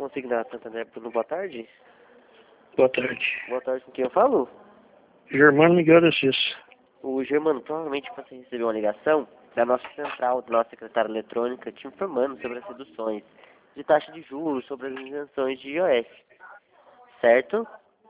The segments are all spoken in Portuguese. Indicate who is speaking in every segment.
Speaker 1: Consignado Santander, Bruno, boa tarde.
Speaker 2: Boa tarde.
Speaker 1: Boa tarde, com quem eu falo?
Speaker 2: Germano Miguel de Assis.
Speaker 1: O Germano, provavelmente você recebeu uma ligação da nossa central, da nossa secretária eletrônica, te informando sobre as reduções de taxa de juros, sobre as isenções de IOF, certo?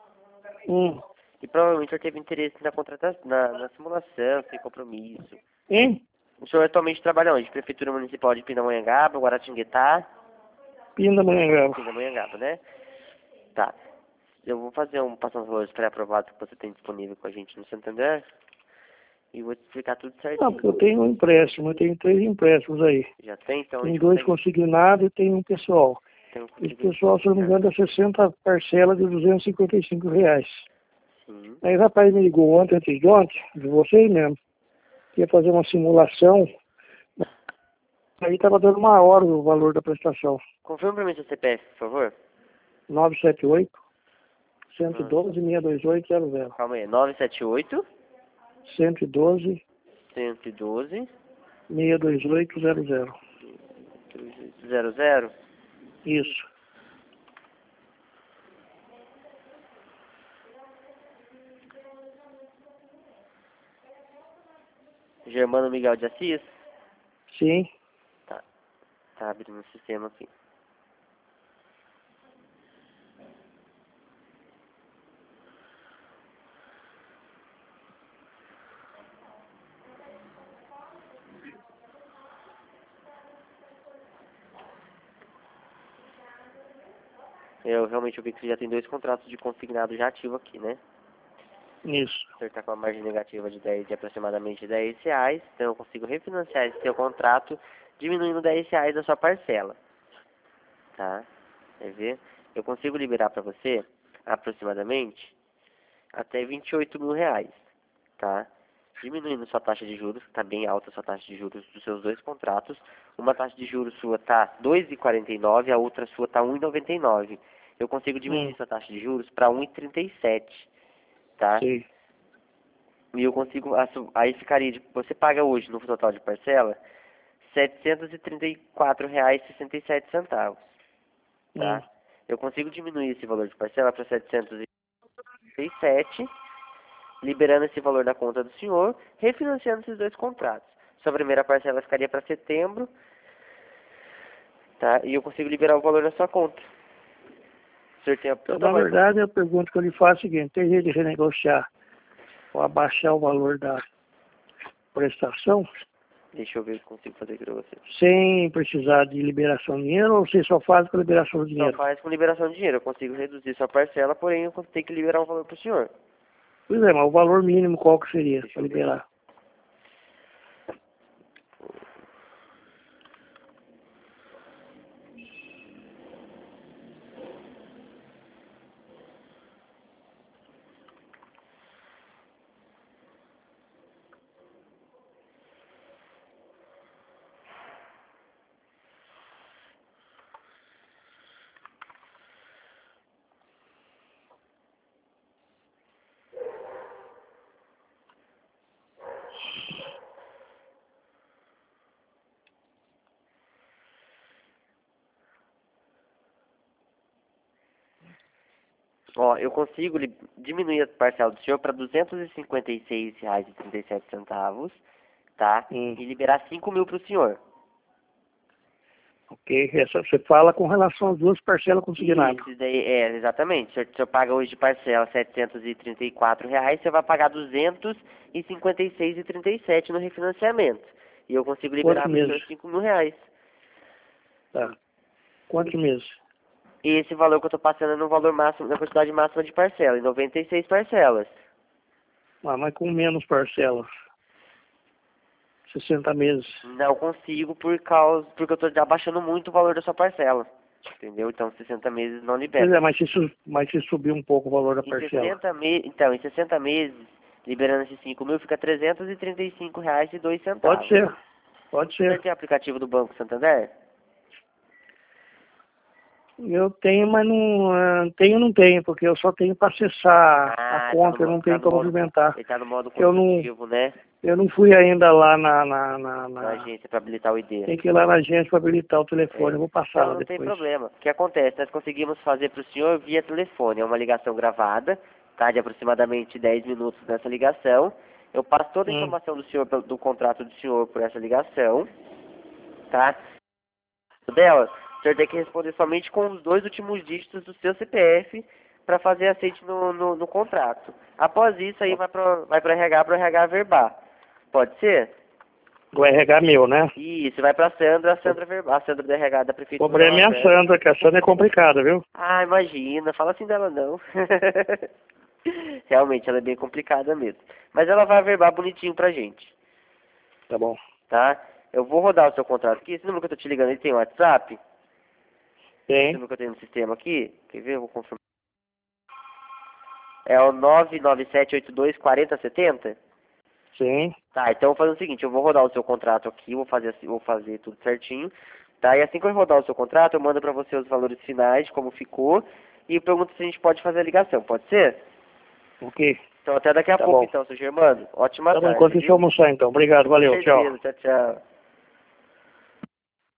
Speaker 1: E provavelmente você teve interesse na contratação, na simulação, sem compromisso. O senhor atualmente trabalha onde? Prefeitura Municipal de Pindamonhangaba, Guaratinguetá?
Speaker 2: Pindamonhangaba.
Speaker 1: Pindamonhangaba, né? Tá. Eu vou fazer passar uns valores pré-aprovados que você tem disponível com a gente no Santander. E vou te explicar tudo certinho.
Speaker 2: Não, porque eu tenho um empréstimo, eu tenho 3 empréstimos aí.
Speaker 1: Já tem? Então
Speaker 2: Tem 2 consignados e tem um pessoal. Esse pessoal, se eu não me engano, é 60 parcelas de R$255.
Speaker 1: Sim.
Speaker 2: Aí o rapaz me ligou ontem, antes de ontem, de vocês mesmo. Ia fazer uma simulação. Aí estava dando 1 hora o valor da prestação.
Speaker 1: Confirma para mim seu CPF, por favor.
Speaker 2: 978-112-628-00.
Speaker 1: Calma aí. 978
Speaker 2: 112
Speaker 1: 112
Speaker 2: 628-00.
Speaker 1: 00.
Speaker 2: Isso.
Speaker 1: Germano Miguel de Assis?
Speaker 2: Sim.
Speaker 1: Tá. Tá abrindo o sistema aqui. Eu realmente vi que você já tem 2 contratos de consignado já ativo aqui, né?
Speaker 2: Isso.
Speaker 1: O senhor está com uma margem negativa de aproximadamente R$10, então eu consigo refinanciar esse seu contrato diminuindo R$10 da sua parcela. Tá? Quer ver? Eu consigo liberar para você aproximadamente até R$28.000, tá? Diminuindo sua taxa de juros, que está bem alta a sua taxa de juros dos seus 2 contratos. Uma taxa de juros sua está 2,49, a outra sua está 1,99. Eu consigo diminuir sua taxa de juros para 1,37, tá?
Speaker 2: Sim.
Speaker 1: E eu consigo, aí ficaria, você paga hoje no total de parcela R$734,67, tá? Eu consigo diminuir esse valor de parcela para 737, liberando esse valor da conta do senhor, refinanciando esses 2 contratos. Sua primeira parcela ficaria para setembro, tá? E eu consigo liberar o valor da sua conta. O senhor tem
Speaker 2: Então, na verdade, a pergunta que eu lhe faço é a seguinte: tem jeito de renegociar ou abaixar o valor da prestação
Speaker 1: Deixa eu ver o que eu consigo fazer aqui para você.
Speaker 2: sem precisar de liberação de dinheiro, ou você só faz com liberação de dinheiro?
Speaker 1: Só faz com liberação de dinheiro. Eu consigo reduzir sua parcela, porém eu tenho que liberar o valor para o senhor.
Speaker 2: Pois é, mas o valor mínimo qual que seria para liberar?
Speaker 1: Ó, eu consigo diminuir a parcela do senhor para R$256,37, tá? E liberar 5 mil para o senhor.
Speaker 2: Ok, você fala com relação às 2 parcelas consignadas.
Speaker 1: Isso daí, exatamente. O senhor paga hoje de parcela R$734, você vai pagar R$256,37 no refinanciamento. E eu consigo liberar para o senhor R$5.000.
Speaker 2: Tá. Quantos meses?
Speaker 1: E esse valor que eu estou passando é no valor máximo, na quantidade máxima de parcela, em 96 parcelas.
Speaker 2: Ah, mas com menos parcelas. 60 meses.
Speaker 1: Não consigo porque eu estou abaixando muito o valor da sua parcela. Entendeu? Então 60 meses não libera.
Speaker 2: Pois é, mas se subir um pouco o valor da parcela.
Speaker 1: Então, em 60 meses, liberando esses 5 mil, fica R$335,02.
Speaker 2: Pode ser. Pode ser.
Speaker 1: Você tem aplicativo do Banco Santander?
Speaker 2: Eu tenho, mas não tenho, porque eu só tenho para acessar
Speaker 1: Ah,
Speaker 2: a conta, eu não tenho como movimentar.
Speaker 1: ele tá no modo
Speaker 2: Eu
Speaker 1: consultivo, né?
Speaker 2: eu não fui ainda lá
Speaker 1: Na agência para habilitar o ID.
Speaker 2: tem que ir lá na agência para habilitar o telefone,
Speaker 1: É.
Speaker 2: eu vou passar
Speaker 1: Então
Speaker 2: lá
Speaker 1: não tem
Speaker 2: depois.
Speaker 1: problema. O que acontece? Nós conseguimos fazer para o senhor via telefone. É uma ligação gravada, tá? De aproximadamente 10 minutos dessa ligação. Eu passo toda a informação do senhor, do contrato do senhor por essa ligação, tá? Dela, o senhor tem que responder somente com os 2 últimos dígitos do seu CPF para fazer aceite no contrato. Após isso, aí vai para RH, para RH verbar. Pode ser?
Speaker 2: Do RH meu, né?
Speaker 1: Isso, vai pra Sandra, a Sandra do RH da
Speaker 2: O
Speaker 1: Prefeitura.
Speaker 2: problema é a Sandra, que a Sandra é complicada, viu?
Speaker 1: Ah, imagina, fala assim dela não. Realmente, ela é bem complicada mesmo. Mas ela vai averbar bonitinho pra gente,
Speaker 2: Tá bom.
Speaker 1: tá? Eu vou rodar o seu contrato aqui. Esse número que eu tô te ligando, ele tem WhatsApp? Esse
Speaker 2: Tem?
Speaker 1: número que eu tenho no sistema aqui? Quer ver? Eu vou confirmar. É o 997824070?
Speaker 2: Sim.
Speaker 1: Tá, então eu vou fazer o seguinte, eu vou rodar o seu contrato aqui, vou fazer tudo certinho, tá? E assim que eu rodar o seu contrato, eu mando pra você os valores finais, de como ficou, e pergunto se a gente pode fazer a ligação, pode ser?
Speaker 2: Ok.
Speaker 1: Então até daqui a
Speaker 2: Tá
Speaker 1: pouco
Speaker 2: bom.
Speaker 1: então, seu Germano. Ótima
Speaker 2: Tá bom,
Speaker 1: tarde,
Speaker 2: enquanto isso eu
Speaker 1: viu?
Speaker 2: almoçar então. Obrigado,
Speaker 1: Com
Speaker 2: valeu, tchau.
Speaker 1: certeza, tchau, tchau.